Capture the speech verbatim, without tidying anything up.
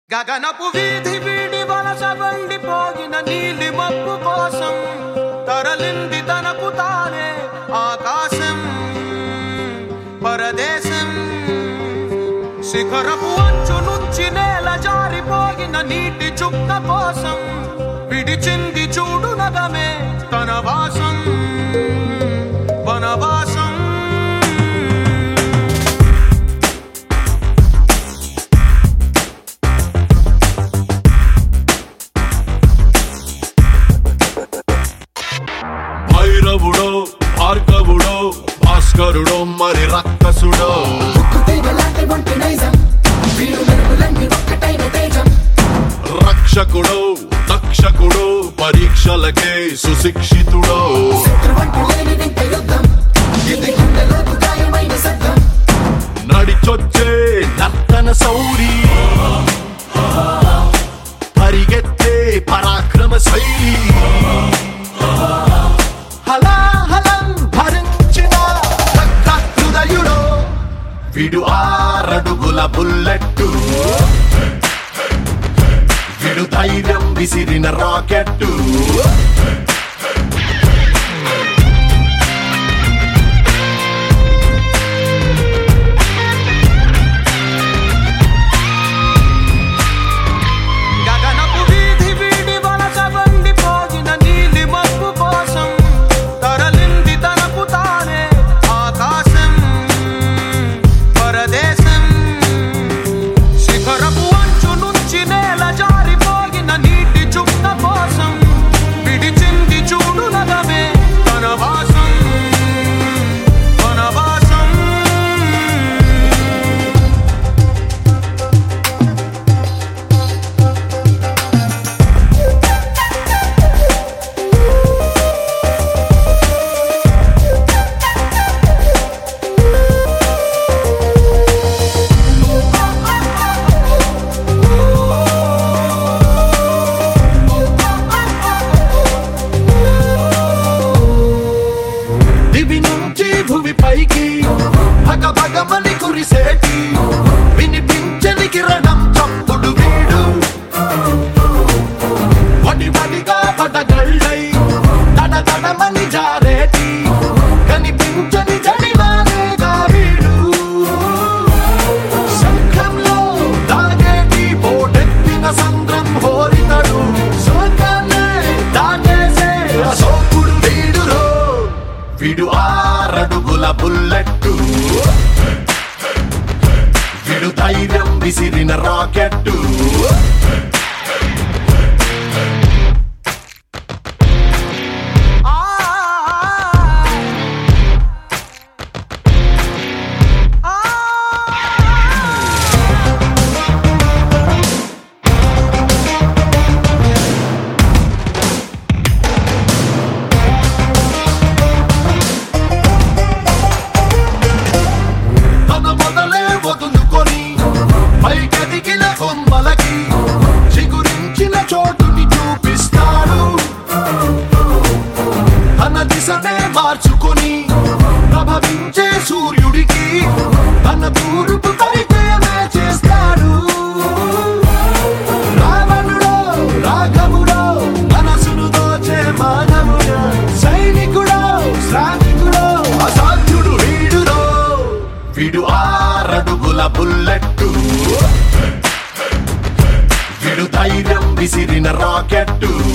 గగనపు వీధి వీడి వలస వండిపోయిన నీలి మబ్బు కోసం తరలింది తనకు తానే ఆకాశం పరదేశం. శిఖరపు అంచు నుంచి నేల జారిపోయిన నీటి చుక్క కోసం విడిచింది చూడు నగమే తన వాసం వనవాసం. భైరవుడో భార్గవుడో భాస్కరుడో మరి రక్కసుడో రక్షకుడో దక్షకుడో పరీక్షలకే సుశిక్షితుడో నడిచొచ్చే నర్తన సౌరి పరిగెత్తే పరాక్రమ శైలి విడు ఆరడుగుల బుల్లెట్టు విడు ధైర్యం విసిరిన రాకెట్టు. గగనపు వీధి వీడి వలస వండిపోయిన నీలి మబ్బు కోసం తరలింది తనకు తానే ఆకాశం పరదేశం. శిఖరపు అంచు నుంచి నేల జారిపోయిన నీటి చుక్క కోసం విడిచింది చూడు నగమే తన వాసం వనవాసం. దివి నుంచి భూమి పైకి భగ భగమని కురిసేటి వినిపించని కిరణం చప్పుడు వీడు వడి వడిగా పడగళ్ళై తడ తడమని జారేటి కనిపించని జడివానేగా వీడు. శంఖంలో దాగేటి పోటెత్తిన సంద్రం హోరితడు శోకాన్నే దాటేసే అశోకుడు వీడురో. విడు ఆరడుగుల బుల్లెట్టు విడు ధైర్యం విసిరిన రాకెట్టు. తన మొదలే వదులుకొని పైకెదిగిన కొమ్మలకి చిగురించిన చోటుని చూపిస్తాడు. తన దిశనే మార్చుకొని ప్రభవించే సూర్యుడికి తన తూర్పు పరిచయమే చేస్తాడు. రావణుడో రాఘవుడో మనసును దోచే మానవుడో సైనికుడో శ్రామికుడో అసాధ్యుడు వీడురో. విడు ఆరడుగుల బుల్లెట్టు విడు ధైర్యం విసిరిన రాకెట్టు.